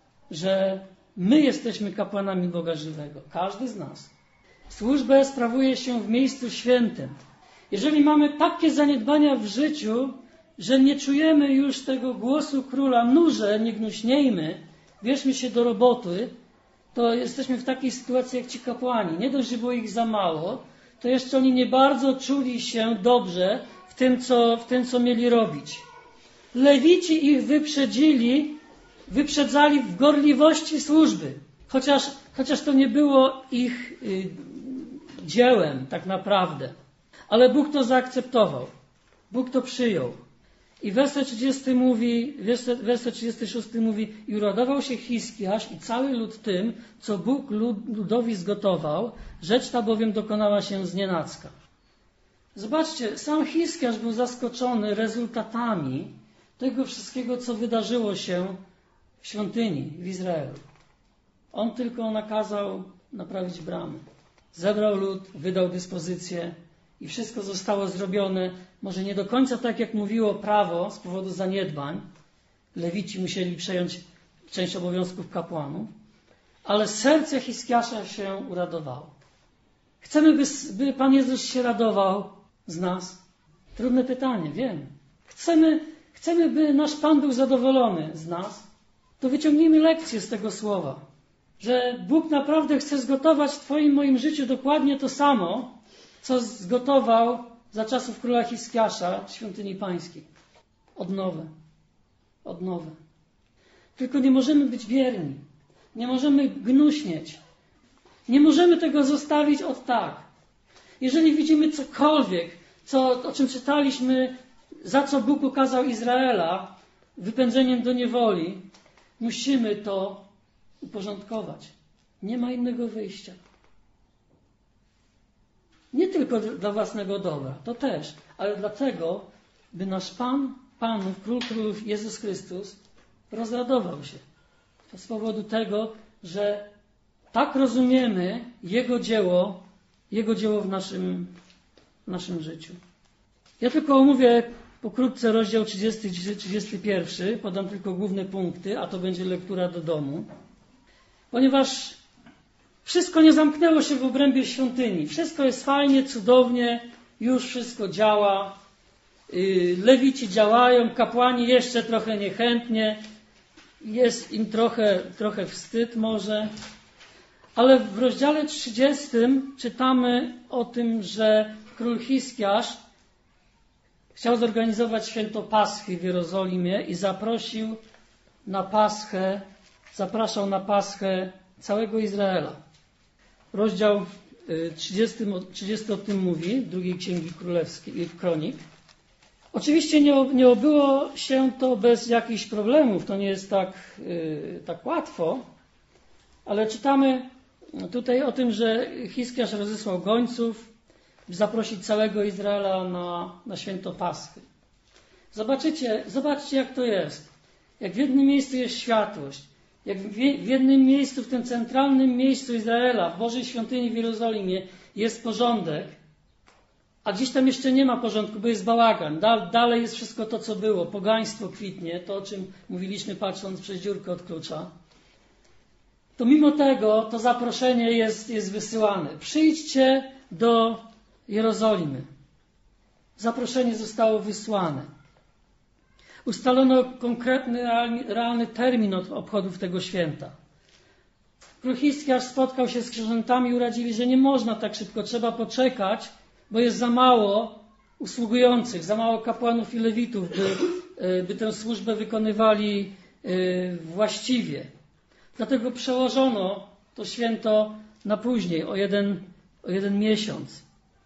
że my jesteśmy kapłanami Boga żywego. Każdy z nas. Służbę sprawuje się w miejscu świętym. Jeżeli mamy takie zaniedbania w życiu, że nie czujemy już tego głosu króla, nurze, nie gnuśniejmy, bierzmy się do roboty, to jesteśmy w takiej sytuacji jak ci kapłani. Nie dość, że było ich za mało, to jeszcze oni nie bardzo czuli się dobrze w tym, co, w tym, co mieli robić. Lewici ich wyprzedzili, wyprzedzali w gorliwości służby, chociaż, chociaż to nie było ich y, dziełem tak naprawdę. Ale Bóg to zaakceptował. Bóg to przyjął. I werset trzydziesty mówi, werset, werset trzydziesty szósty mówi: i uradował się Hiskiasz i cały lud tym, co Bóg lud, ludowi zgotował, rzecz ta bowiem dokonała się znienacka. Zobaczcie, sam Hiskiasz był zaskoczony rezultatami tego wszystkiego, co wydarzyło się w świątyni w Izraelu. On tylko nakazał naprawić bramy. Zebrał lud, wydał dyspozycję i wszystko zostało zrobione, może nie do końca tak, jak mówiło prawo z powodu zaniedbań. Lewici musieli przejąć część obowiązków kapłanów, ale serce Hiskiasza się uradowało. Chcemy, by, by Pan Jezus się radował z nas? Trudne pytanie, wiem. Chcemy, chcemy, by nasz Pan był zadowolony z nas? To wyciągnijmy lekcję z tego słowa, że Bóg naprawdę chce zgotować w Twoim, moim życiu dokładnie to samo, co zgotował za czasów króla Hiskiasza w świątyni pańskiej. Odnowę. Odnowę. Tylko nie możemy być bierni. Nie możemy gnuśnieć. Nie możemy tego zostawić od tak. Jeżeli widzimy cokolwiek, co, o czym czytaliśmy, za co Bóg ukazał Izraela wypędzeniem do niewoli, musimy to uporządkować. Nie ma innego wyjścia. Nie tylko dla własnego dobra, to też, ale dlatego, by nasz Pan, Panów, Król Królów Jezus Chrystus rozradował się. To z powodu tego, że tak rozumiemy Jego dzieło, Jego dzieło w naszym, w naszym życiu. Ja tylko omówię pokrótce rozdział trzydziesty, trzydziesty pierwszy, podam tylko główne punkty, a to będzie lektura do domu. Ponieważ wszystko nie zamknęło się w obrębie świątyni. Wszystko jest fajnie, cudownie, już wszystko działa. Lewici działają, kapłani jeszcze trochę niechętnie. Jest im trochę, trochę wstyd może. Ale w rozdziale trzydziestym czytamy o tym, że król Hiskiasz chciał zorganizować święto Paschy w Jerozolimie i zaprosił na Paschę, zapraszał na Paschę całego Izraela. Rozdział trzydziesty, trzydziesty o tym mówi, drugiej Księgi Królewskiej, Kronik. Oczywiście nie, nie obyło się to bez jakichś problemów, to nie jest tak, yy, tak łatwo, ale czytamy tutaj o tym, że Hiskiasz rozesłał gońców, by zaprosić całego Izraela na, na święto Paschy. Zobaczycie, zobaczcie, jak to jest. Jak w jednym miejscu jest światłość, jak w jednym miejscu, w tym centralnym miejscu Izraela, w Bożej Świątyni w Jerozolimie jest porządek, a gdzieś tam jeszcze nie ma porządku, bo jest bałagan. Dalej jest wszystko to, co było. Pogaństwo kwitnie, to o czym mówiliśmy patrząc przez dziurkę od klucza. To mimo tego to zaproszenie jest, jest wysyłane. Przyjdźcie do Jerozolimy. Zaproszenie zostało wysłane. Ustalono konkretny, realny, realny termin od obchodów tego święta. Król Hiskiasz spotkał się z książętami i uradzili, że nie można tak szybko, trzeba poczekać, bo jest za mało usługujących, za mało kapłanów i lewitów, by, by tę służbę wykonywali właściwie. Dlatego przełożono to święto na później, o jeden, o jeden miesiąc.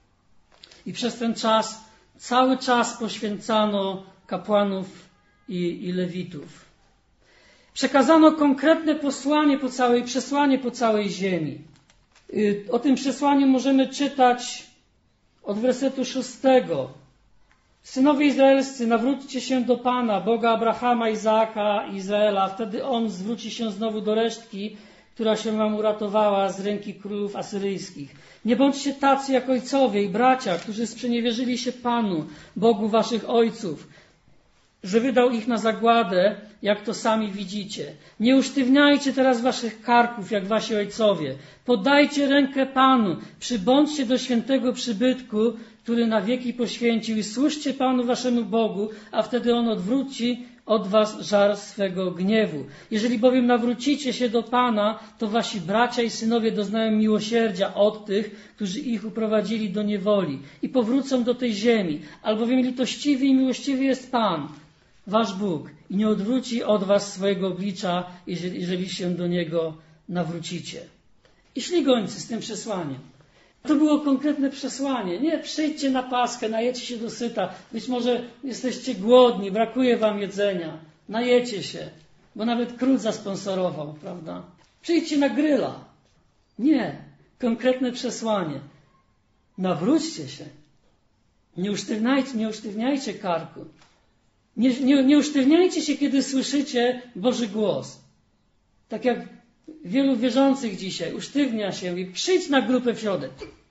I przez ten czas, cały czas poświęcano kapłanów i, i lewitów. Przekazano konkretne posłanie po całej, przesłanie po całej ziemi. O tym przesłaniu możemy czytać od wersetu szóstego. Synowie izraelscy, nawróćcie się do Pana, Boga Abrahama, Izaaka i Izraela. Wtedy On zwróci się znowu do resztki, która się wam uratowała z ręki królów asyryjskich. Nie bądźcie tacy jak ojcowie i bracia, którzy sprzeniewierzyli się Panu, Bogu waszych ojców, że wydał ich na zagładę, jak to sami widzicie. Nie usztywniajcie teraz waszych karków, jak wasi ojcowie. Podajcie rękę Panu, przybądźcie do świętego przybytku, który na wieki poświęcił i służcie Panu waszemu Bogu, a wtedy On odwróci od was żar swego gniewu. Jeżeli bowiem nawrócicie się do Pana, to wasi bracia i synowie doznają miłosierdzia od tych, którzy ich uprowadzili do niewoli i powrócą do tej ziemi, albowiem litościwy i miłościwy jest Pan, wasz Bóg, i nie odwróci od was swojego oblicza, jeżeli, jeżeli się do Niego nawrócicie. I szli gońcy z tym przesłaniem. To było konkretne przesłanie. Nie przyjdźcie na Paschę, najecie się dosyta. Być może jesteście głodni, brakuje wam jedzenia. Najecie się, bo nawet król zasponsorował, prawda? Przyjdźcie na gryla. Nie. Konkretne przesłanie. Nawróćcie się. Nie usztywniajcie, nie usztywniajcie karku. Nie, nie, nie usztywniajcie się, kiedy słyszycie Boży głos. Tak jak wielu wierzących dzisiaj usztywnia się i przyjdź na grupę w środę.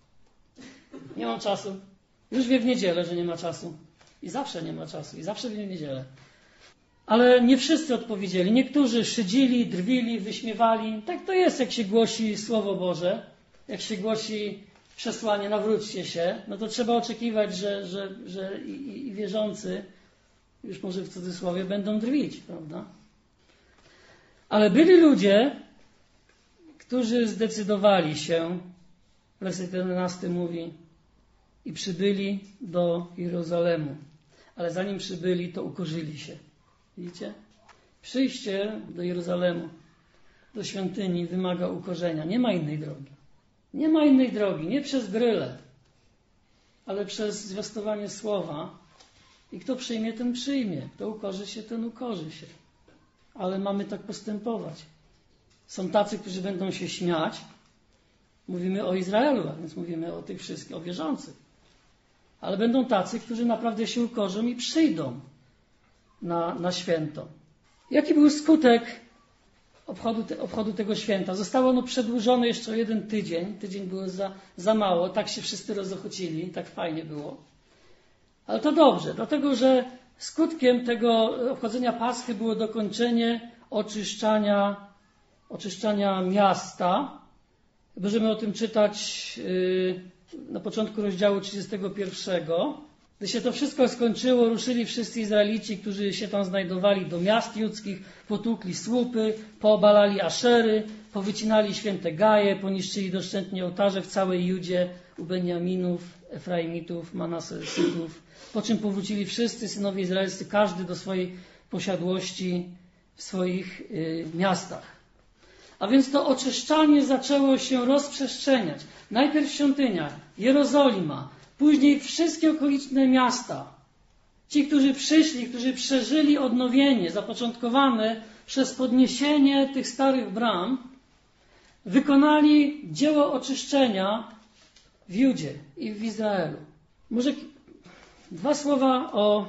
Nie mam czasu. Już wie w niedzielę, że nie ma czasu. I zawsze nie ma czasu. I zawsze w niedzielę. Ale nie wszyscy odpowiedzieli. Niektórzy szydzili, drwili, wyśmiewali. Tak to jest, jak się głosi Słowo Boże. Jak się głosi przesłanie, nawróćcie się. No to trzeba oczekiwać, że, że, że i, i wierzący, już może w cudzysłowie, będą drwić, prawda? Ale byli ludzie, którzy zdecydowali się, werset jedenasty mówi, i przybyli do Jerozolemu. Ale zanim przybyli, to ukorzyli się. Widzicie? Przyjście do Jerozolemu, do świątyni wymaga ukorzenia. Nie ma innej drogi. Nie ma innej drogi. Nie przez gryle, ale przez zwiastowanie słowa. I kto przyjmie, ten przyjmie. Kto ukorzy się, ten ukorzy się. Ale mamy tak postępować. Są tacy, którzy będą się śmiać. Mówimy o Izraelu, a więc mówimy o tych wszystkich, o wierzących. Ale będą tacy, którzy naprawdę się ukorzą i przyjdą na, na święto. Jaki był skutek obchodu, te, obchodu tego święta? Zostało ono przedłużone jeszcze o jeden tydzień. Tydzień było za, za mało. Tak się wszyscy rozochocili. Tak fajnie było. Ale to dobrze, dlatego że skutkiem tego obchodzenia Paschy było dokończenie oczyszczania, oczyszczania miasta. Możemy o tym czytać na początku rozdziału trzydziestego pierwszego. Gdy się to wszystko skończyło, ruszyli wszyscy Izraelici, którzy się tam znajdowali, do miast judzkich, potłukli słupy, poobalali aszery, powycinali święte gaje, poniszczyli doszczętnie ołtarze w całej Judzie, u Beniaminów, Efraimitów, Manasesytów, po czym powrócili wszyscy synowie izraelscy, każdy do swojej posiadłości w swoich y, miastach. A więc to oczyszczanie zaczęło się rozprzestrzeniać. Najpierw świątynia, Jerozolima, później wszystkie okoliczne miasta. Ci, którzy przyszli, którzy przeżyli odnowienie zapoczątkowane przez podniesienie tych starych bram, wykonali dzieło oczyszczenia w Judzie i w Izraelu. Może dwa słowa o,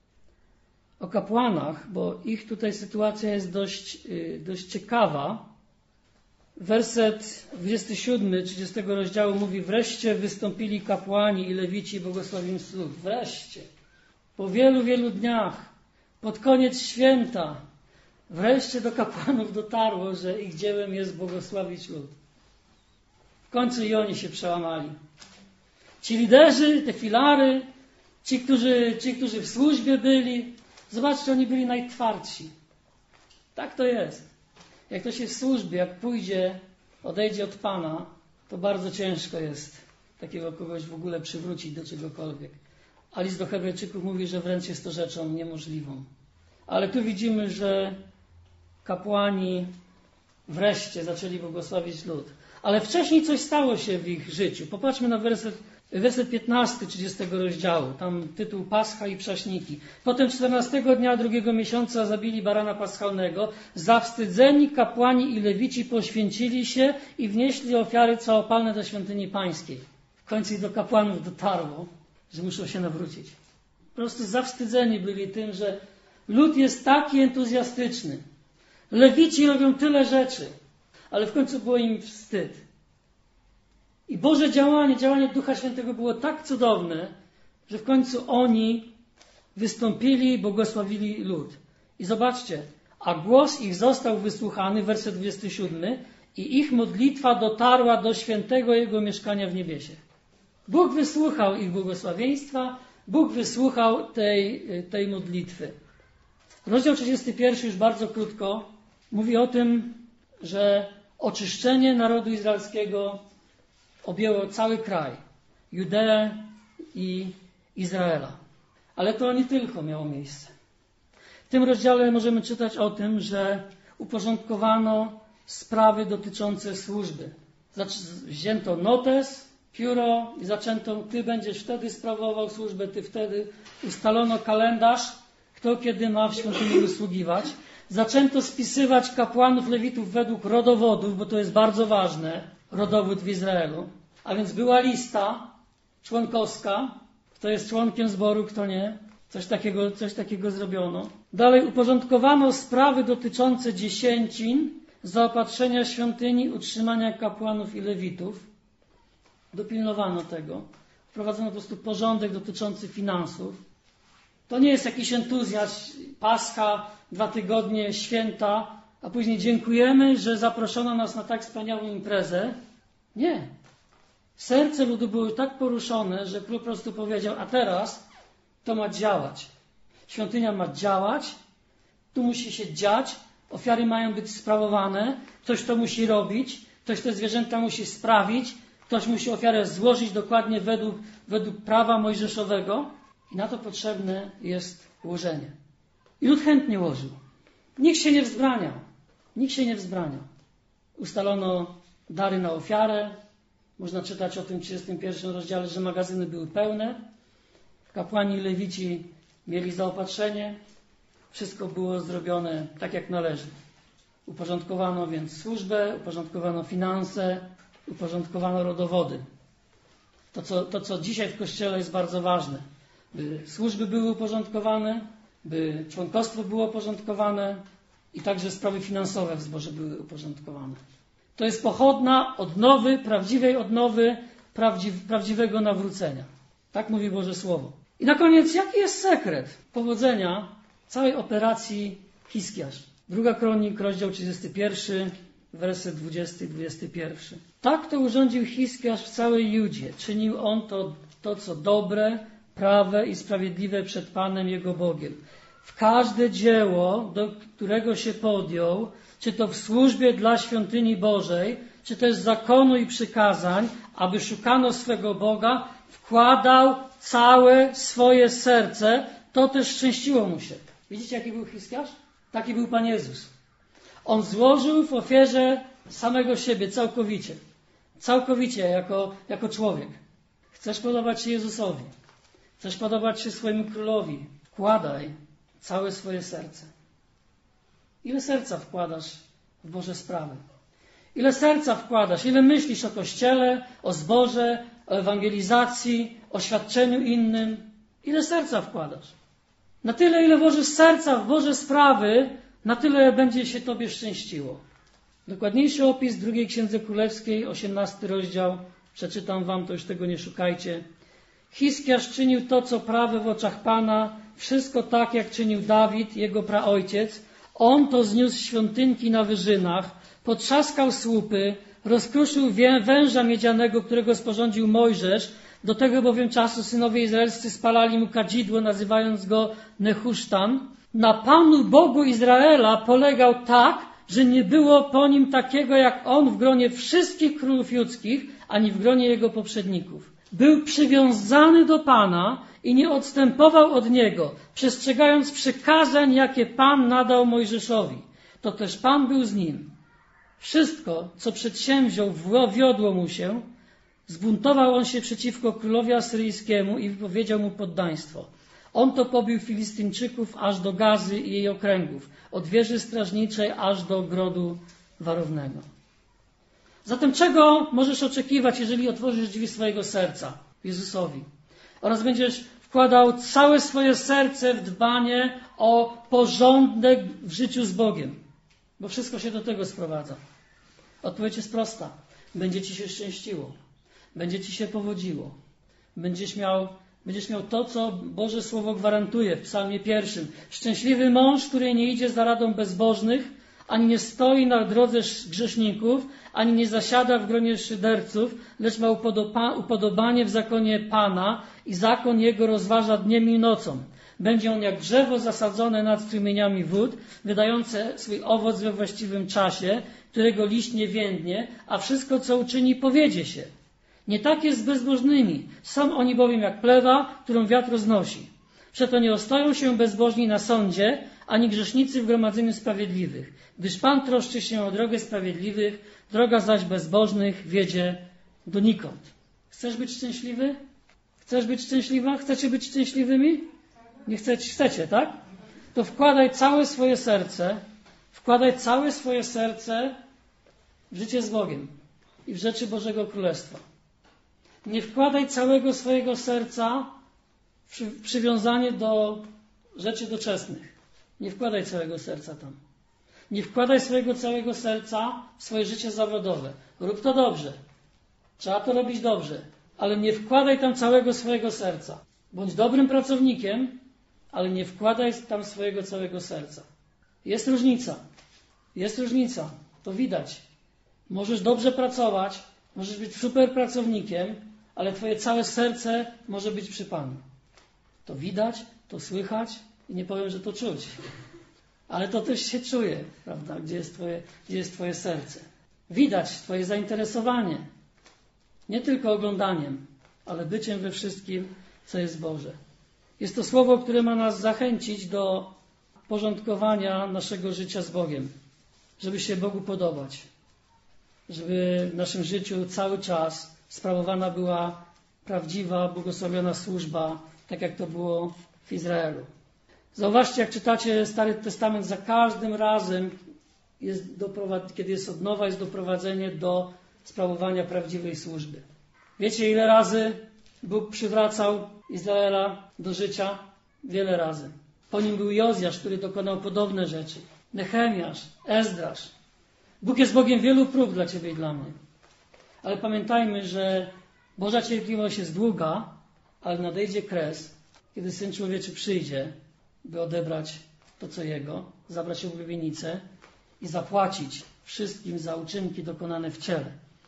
o kapłanach, bo ich tutaj sytuacja jest dość, dość ciekawa. Werset dwudziesty siódmy trzydziestego rozdziału mówi: wreszcie wystąpili kapłani i lewici i błogosławieństwo lud. Wreszcie. Po wielu, wielu dniach, pod koniec święta, wreszcie do kapłanów dotarło, że ich dziełem jest błogosławić lud. W końcu i oni się przełamali. Ci liderzy, te filary, ci, którzy, ci, którzy w służbie byli, zobaczcie, oni byli najtwardsi. Tak to jest. Jak ktoś jest w służbie, jak pójdzie, odejdzie od Pana, to bardzo ciężko jest takiego kogoś w ogóle przywrócić do czegokolwiek. A list do Hebrajczyków mówi, że wręcz jest to rzeczą niemożliwą. Ale tu widzimy, że kapłani wreszcie zaczęli błogosławić lud. Ale wcześniej coś stało się w ich życiu. Popatrzmy na werset werset piętnasty trzydziestego rozdziału, tam tytuł Pascha i prześniki. Potem czternastego dnia drugiego miesiąca zabili barana paschalnego. Zawstydzeni kapłani i lewici poświęcili się i wnieśli ofiary całopalne do świątyni pańskiej. W końcu i do kapłanów dotarło, że muszą się nawrócić. Po prostu zawstydzeni byli tym, że lud jest taki entuzjastyczny. Lewici robią tyle rzeczy, ale w końcu było im wstyd. I Boże działanie, działanie Ducha Świętego było tak cudowne, że w końcu oni wystąpili i błogosławili lud. I zobaczcie, a głos ich został wysłuchany, werset dwudziesty siódmy, i ich modlitwa dotarła do świętego Jego mieszkania w niebiesie. Bóg wysłuchał ich błogosławieństwa, Bóg wysłuchał tej, tej modlitwy. Rozdział trzydziesty pierwszy, już bardzo krótko, mówi o tym, że oczyszczenie narodu izraelskiego objęło cały kraj, Judeę i Izraela. Ale to nie tylko miało miejsce. W tym rozdziale możemy czytać o tym, że uporządkowano sprawy dotyczące służby. Wzięto notes, pióro i zaczęto, ty będziesz wtedy sprawował służbę, ty wtedy. Ustalono kalendarz, kto kiedy ma w świątyni usługiwać. Zaczęto spisywać kapłanów, lewitów według rodowodów, bo to jest bardzo ważne, rodowód w Izraelu. A więc była lista członkowska, kto jest członkiem zboru, kto nie. Coś takiego, coś takiego zrobiono. Dalej uporządkowano sprawy dotyczące dziesięcin, zaopatrzenia świątyni, utrzymania kapłanów i lewitów. Dopilnowano tego. Wprowadzono po prostu porządek dotyczący finansów. To nie jest jakiś entuzjazm, Pascha, dwa tygodnie, święta, a później dziękujemy, że zaproszono nas na tak wspaniałą imprezę. Nie. Serce ludu było tak poruszone, że król po prostu powiedział, a teraz to ma działać. Świątynia ma działać, tu musi się dziać, ofiary mają być sprawowane, ktoś to musi robić, ktoś te zwierzęta musi sprawić, ktoś musi ofiarę złożyć dokładnie według, według prawa mojżeszowego i na to potrzebne jest łożenie. I lud chętnie łożył. Nikt się nie wzbraniał. Nikt się nie wzbraniał. Ustalono dary na ofiarę. Można czytać o tym w trzydziestym pierwszym rozdziale, że magazyny były pełne. Kapłani i lewici mieli zaopatrzenie. Wszystko było zrobione tak, jak należy. Uporządkowano więc służbę, uporządkowano finanse, uporządkowano rodowody. To co, to, co dzisiaj w Kościele jest bardzo ważne. By służby były uporządkowane, by członkostwo było uporządkowane i także sprawy finansowe w zborze były uporządkowane. To jest pochodna odnowy, prawdziwej odnowy, prawdziw, prawdziwego nawrócenia. Tak mówi Boże Słowo. I na koniec, jaki jest sekret powodzenia całej operacji Hiskiarz? Druga Kronik, rozdział trzydziesty pierwszy, werset dwudziesty i dwudziesty pierwszy. Tak to urządził Hiskiarz w całej Judzie. Czynił on to, to co dobre, prawe i sprawiedliwe przed Panem jego Bogiem. W każde dzieło, do którego się podjął, czy to w służbie dla świątyni Bożej, czy też zakonu i przykazań, aby szukano swego Boga, wkładał całe swoje serce, to też szczęściło mu się. Widzicie, jaki był Hiskiarz? Taki był Pan Jezus. On złożył w ofierze samego siebie całkowicie. Całkowicie, jako, jako człowiek. Chcesz podobać się Jezusowi. Chcesz podobać się swojemu królowi. Wkładaj całe swoje serce. Ile serca wkładasz w Boże sprawy? Ile serca wkładasz? Ile myślisz o Kościele, o zborze, o ewangelizacji, o świadczeniu innym? Ile serca wkładasz? Na tyle, ile włożysz serca w Boże sprawy, na tyle będzie się Tobie szczęściło. Dokładniejszy opis w drugiej Księdze Królewskiej, osiemnasty rozdział. Przeczytam wam, to już tego nie szukajcie. Hiskiarz czynił to, co prawe w oczach Pana, wszystko tak, jak czynił Dawid, jego praojciec. On to zniósł świątynki na wyżynach, potrzaskał słupy, rozkruszył węża miedzianego, którego sporządził Mojżesz. Do tego bowiem czasu synowie izraelscy spalali mu kadzidło, nazywając go Nehusztan. Na Panu Bogu Izraela polegał tak, że nie było po nim takiego jak on w gronie wszystkich królów judzkich, ani w gronie jego poprzedników. Był przywiązany do Pana i nie odstępował od Niego, przestrzegając przykazań, jakie Pan nadał Mojżeszowi. To też Pan był z nim. Wszystko, co przedsięwziął, wiodło mu się Zbuntował on się przeciwko królowi asyryjskiemu i wypowiedział mu poddaństwo. On to pobił Filistyńczyków aż do Gazy i jej okręgów, od wieży strażniczej aż do ogrodu warownego. Zatem czego możesz oczekiwać, jeżeli otworzysz drzwi swojego serca Jezusowi oraz będziesz wkładał całe swoje serce w dbanie o porządek w życiu z Bogiem? Bo wszystko się do tego sprowadza. Odpowiedź jest prosta. Będzie ci się szczęściło. Będzie ci się powodziło. Będziesz miał, będziesz miał to, co Boże Słowo gwarantuje w psalmie pierwszym. Szczęśliwy mąż, który nie idzie za radą bezbożnych, ani nie stoi na drodze grzeszników, ani nie zasiada w gronie szyderców, lecz ma upodoba- upodobanie w zakonie Pana i zakon Jego rozważa dniem i nocą. Będzie on jak drzewo zasadzone nad strumieniami wód, wydające swój owoc we właściwym czasie, którego liść nie więdnie, a wszystko, co uczyni, powiedzie się. Nie tak jest z bezbożnymi. Są oni bowiem jak plewa, którą wiatr roznosi. Przeto nie ostoją się bezbożni na sądzie, ani grzesznicy w gromadzeniu sprawiedliwych. Gdyż Pan troszczy się o drogę sprawiedliwych, droga zaś bezbożnych wiedzie donikąd. Chcesz być szczęśliwy? Chcesz być szczęśliwa? Chcecie być szczęśliwymi? Nie chcecie, chcecie, tak? To wkładaj całe swoje serce, wkładaj całe swoje serce w życie z Bogiem i w rzeczy Bożego Królestwa. Nie wkładaj całego swojego serca w przy, przywiązanie do rzeczy doczesnych. Nie wkładaj całego serca tam. Nie wkładaj swojego całego serca w swoje życie zawodowe. Rób to dobrze. Trzeba to robić dobrze. Ale nie wkładaj tam całego swojego serca. Bądź dobrym pracownikiem, ale nie wkładaj tam swojego całego serca. Jest różnica. Jest różnica. To widać. Możesz dobrze pracować, możesz być super pracownikiem, ale twoje całe serce może być przy Panu. To widać, to słychać i nie powiem, że to czuć. Ale to też się czuje, prawda, gdzie jest twoje, gdzie jest twoje serce. Widać twoje zainteresowanie. Nie tylko oglądaniem, ale byciem we wszystkim, co jest Boże. Jest to słowo, które ma nas zachęcić do porządkowania naszego życia z Bogiem, żeby się Bogu podobać, żeby w naszym życiu cały czas sprawowana była prawdziwa, błogosławiona służba, tak jak to było w Izraelu. Zauważcie, jak czytacie Stary Testament, za każdym razem, jest doprowad- kiedy jest odnowa, jest doprowadzenie do sprawowania prawdziwej służby. Wiecie, ile razy Bóg przywracał Izraela do życia? Wiele razy. Po nim był Jozjasz, który dokonał podobne rzeczy. Nehemiasz, Ezdrasz. Bóg jest Bogiem wielu prób dla ciebie i dla mnie. Ale pamiętajmy, że Boża cierpliwość jest długa, ale nadejdzie kres, kiedy Syn Człowieczy przyjdzie, by odebrać to, co Jego, zabrać oblubienicę i zapłacić wszystkim za uczynki dokonane w ciele.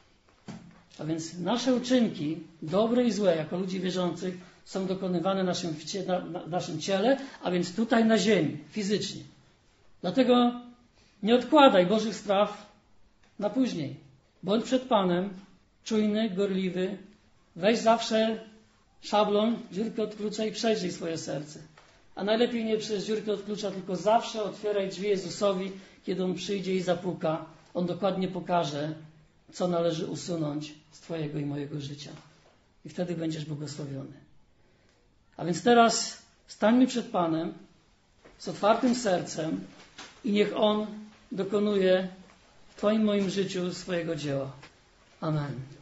A więc nasze uczynki, dobre i złe, jako ludzi wierzących, są dokonywane naszym, w cie, na, na, naszym ciele, a więc tutaj na ziemi, fizycznie. Dlatego nie odkładaj Bożych spraw na później. Bądź przed Panem czujny, gorliwy. Weź zawsze szablon, dziurkę od klucza i przejrzyj swoje serce. A najlepiej nie przez dziurkę od klucza, tylko zawsze otwieraj drzwi Jezusowi, kiedy On przyjdzie i zapuka. On dokładnie pokaże, co należy usunąć z Twojego i mojego życia. I wtedy będziesz błogosławiony. A więc teraz stańmy przed Panem z otwartym sercem i niech On dokonuje w Twoim moim życiu swojego dzieła. Amen.